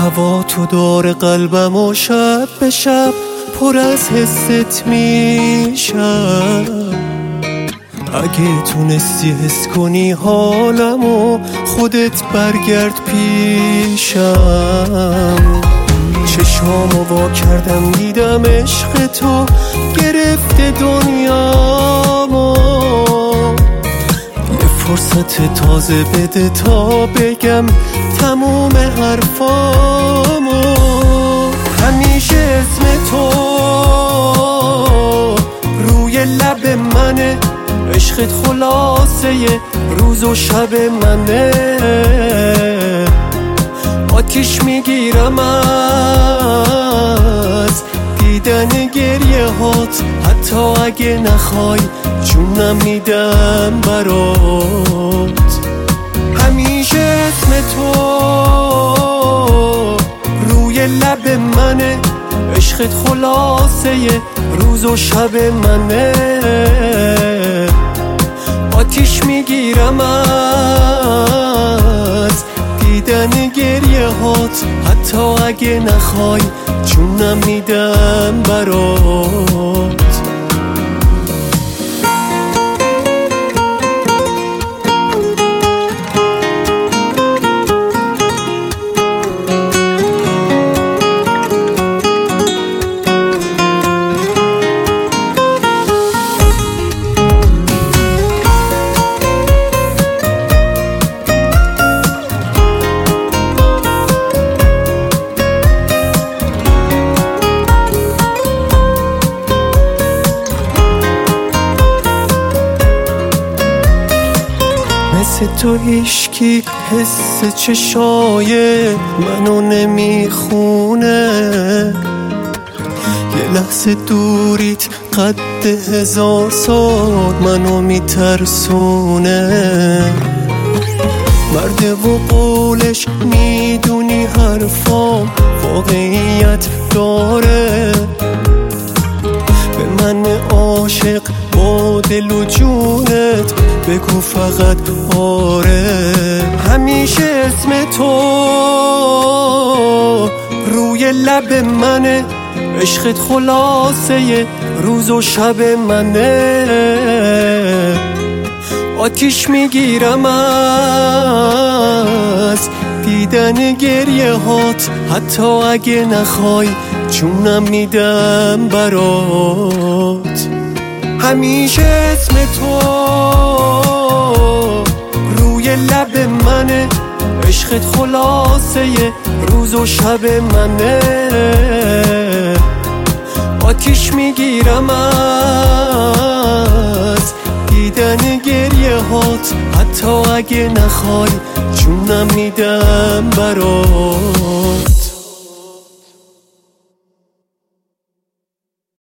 هوا تو دور قلبم و شب به شب پر از حست میشم. اگه تونستی حس کنی حالمو خودت برگرد پیشم. چشامو وا کردم دیدم عشق تو گرفته دنیامو. یه فرصت تازه بده تا بگم تموم حرفامو. همیشه اسم تو روی لب منه، عشقت خلاصه روز و شب منه. آتیش میگیرم از دیدن گریه هات، حتی اگه نخوای جونم میدم برات. همیشه اسم تو روی لب منه، عشقت خلاصه روز و شب منه. آتیش میگیرم از دیدن گریه هات، حتی اگه نخوای جونم میدم برات. مثل تو هیشکی حس چشای منو نمیخونه. یه لحظه دوریت قد 1000 سال منو میترسونه. مرده و قولش میدونی حرفام واقعیت داره. به من عاشق با دل و جونت بگو فقط آره. همیشه اسم تو روی لب منه، عشقت خلاصه روز و شب منه. آتیش میگیرم از دیدن گریه هات، حتی اگه نخوای جونم میدم برات. همیشه اسم تو روی لب منه، عشقت خلاصه روز و شب منه. آتیش میگیرم از دیدن گریه هات، حتی اگه نخوای جونم میدم برات.